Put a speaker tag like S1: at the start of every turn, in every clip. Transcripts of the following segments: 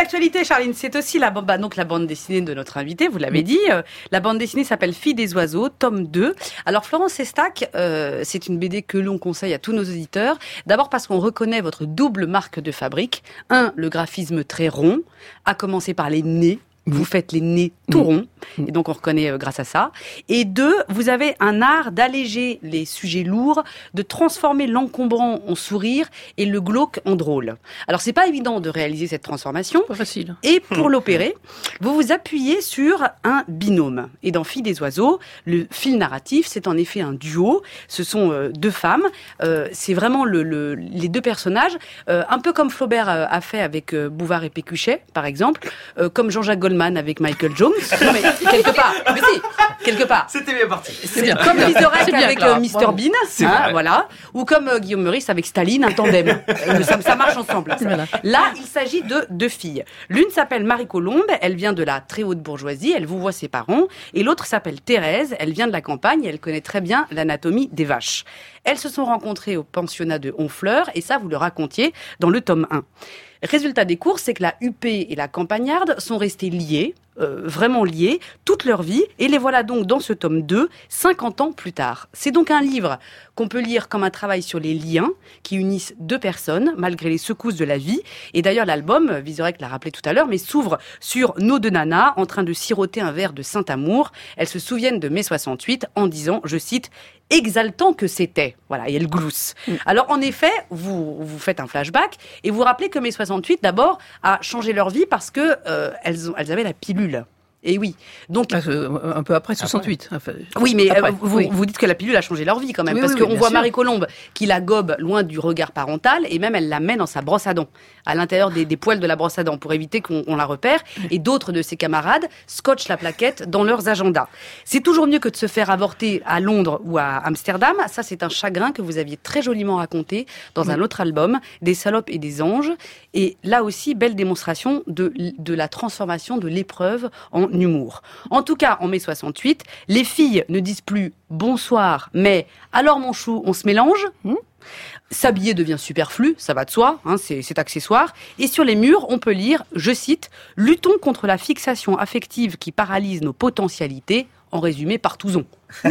S1: l'actualité, Charline, c'est aussi la bande dessinée de notre invité, vous l'avez dit. La bande dessinée s'appelle Fille des oiseaux, tome 2. Alors Florence Estac, c'est une BD que l'on conseille à tous nos auditeurs. D'abord parce qu'on reconnaît votre double marque de fabrique. Le graphisme très rond, à commencer par les nez. Vous faites les nez tout ronds, et donc on reconnaît grâce à ça. Et 2, vous avez un art d'alléger les sujets lourds, de transformer l'encombrant en sourire et le glauque en drôle. Alors c'est pas évident de réaliser cette transformation.
S2: Pas facile.
S1: Et pour l'opérer, vous vous appuyez sur un binôme. Et dans Fille des oiseaux, le fil narratif, c'est en effet un duo. Ce sont 2 femmes. C'est vraiment les 2 personnages, un peu comme Flaubert a fait avec Bouvard et Pécuchet, par exemple, comme Jean-Jacques Goldman avec Michael Jones. Non, mais quelque part. Mais si, quelque part.
S3: C'était bien parti.
S1: C'est bien. Comme Vizorek avec Mr Bean,
S3: hein,
S1: voilà. Ou comme Guillaume Meurice avec Staline, un tandem. Ça marche ensemble.
S2: Voilà.
S1: Là, il s'agit de 2 filles. L'une s'appelle Marie Colombe, elle vient de la très haute bourgeoisie, elle vous voit ses parents. Et l'autre s'appelle Thérèse, elle vient de la campagne, elle connaît très bien l'anatomie des vaches. Elles se sont rencontrées au pensionnat de Honfleur, et ça, vous le racontiez dans le tome 1. Résultat des courses, c'est que la UP et la campagnarde sont restées liées, vraiment liées, toute leur vie, et les voilà donc dans ce tome 2, 50 ans plus tard. C'est donc un livre qu'on peut lire comme un travail sur les liens qui unissent 2 personnes, malgré les secousses de la vie. Et d'ailleurs, l'album, Vizorek l'a rappelé tout à l'heure, mais s'ouvre sur nos 2 nanas en train de siroter un verre de Saint-Amour. Elles se souviennent de mai 68 en disant, je cite, « exaltant que c'était ». Voilà, et elles gloussent. Alors, en effet, vous faites un flashback et vous rappelez que mai 68, d'abord, a changé leur vie parce que elles avaient la pilule. Et oui. Donc,
S2: un peu après 68. Enfin,
S1: oui, mais
S2: après,
S1: vous dites que la pilule a changé leur vie quand même.
S2: Oui,
S1: parce
S2: oui,
S1: qu'on
S2: bien
S1: voit
S2: sûr.
S1: Marie Colombe qui la gobe loin du regard parental et même elle la met dans sa brosse à dents, à l'intérieur des poils de la brosse à dents pour éviter qu'on la repère. Et d'autres de ses camarades scotchent la plaquette dans leurs agendas. C'est toujours mieux que de se faire avorter à Londres ou à Amsterdam. Ça, c'est un chagrin que vous aviez très joliment raconté dans un autre album, Des salopes et des anges. Et là aussi, belle démonstration de la transformation de l'épreuve en humour. En tout cas, en mai 68, les filles ne disent plus « bonsoir », mais « alors mon chou, on se mélange ?» S'habiller devient superflu, ça va de soi, c'est accessoire. Et sur les murs, on peut lire, je cite, « luttons contre la fixation affective qui paralyse nos potentialités », en résumé par Touzon.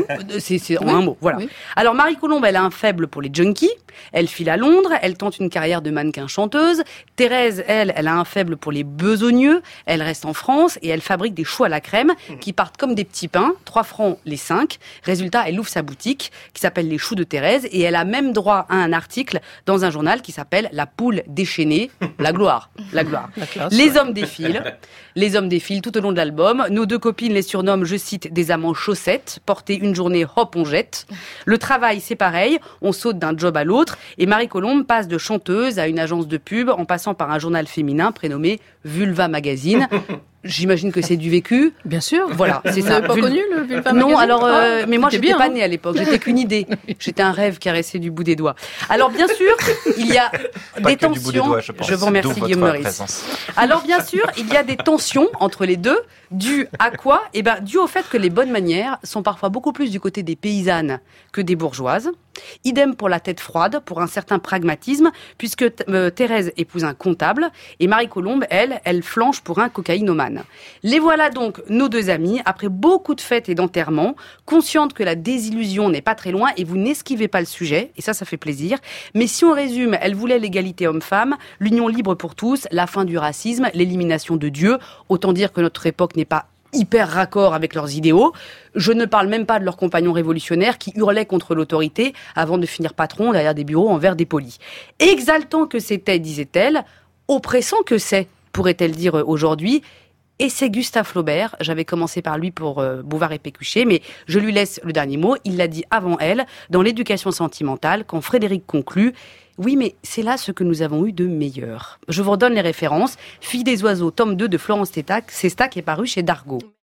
S1: C'est en un mot, voilà. Oui. Alors Marie Colombe, elle a un faible pour les junkies, elle file à Londres, elle tente une carrière de mannequin chanteuse. Thérèse, elle a un faible pour les besogneux, elle reste en France et elle fabrique des choux à la crème qui partent comme des petits pains, 3 francs les 5. Résultat, elle ouvre sa boutique qui s'appelle Les Choux de Thérèse et elle a même droit à un article dans un journal qui s'appelle La poule déchaînée, la gloire, la gloire.
S2: La classe,
S1: les hommes défilent tout au long de l'album. Nos 2 copines les surnomment, je cite, des amants chaussettes, portés une journée, hop, on jette. Le travail, c'est pareil, on saute d'un job à l'autre. Et Marie Colombe passe de chanteuse à une agence de pub en passant par un journal féminin prénommé Vulva Magazine. J'imagine que c'est du vécu.
S2: Bien sûr.
S1: Voilà, c'est
S2: Vous
S1: ça.
S2: n'avez pas connu le Vulva Magazine?
S1: Non, alors, mais moi, j'étais
S2: bien,
S1: pas née à l'époque. J'étais qu'une idée. J'étais un rêve caressé du bout des doigts. Alors, bien sûr, il y a des tensions. Je vous remercie, Guillaume Meurice. Alors, bien sûr, il y a des tensions entre les deux. Dû à quoi? Eh ben, dû au fait que les bonnes manières sont parfois beaucoup plus du côté des paysannes que des bourgeoises. Idem pour la tête froide, pour un certain pragmatisme, puisque Thérèse épouse un comptable et Marie Colombe, elle flanche pour un cocaïnomane. Les voilà donc, nos 2 amies, après beaucoup de fêtes et d'enterrements, conscientes que la désillusion n'est pas très loin et vous n'esquivez pas le sujet, et ça fait plaisir. Mais si on résume, elles voulaient l'égalité homme-femme, l'union libre pour tous, la fin du racisme, l'élimination de Dieu. Autant dire que notre époque n'est pas hyper raccord avec leurs idéaux. Je ne parle même pas de leurs compagnons révolutionnaires qui hurlaient contre l'autorité avant de finir patron derrière des bureaux en verre dépoli. Exaltant que c'était, disait-elle, oppressant que c'est, pourrait-elle dire aujourd'hui. Et c'est Gustave Flaubert, j'avais commencé par lui pour Bouvard et Pécuchet, mais je lui laisse le dernier mot, il l'a dit avant elle, dans L'éducation sentimentale, quand Frédéric conclut « Oui, mais c'est là ce que nous avons eu de meilleur ». Je vous redonne les références. Fille des oiseaux, tome 2 de Florence Estac est paru chez Dargaud.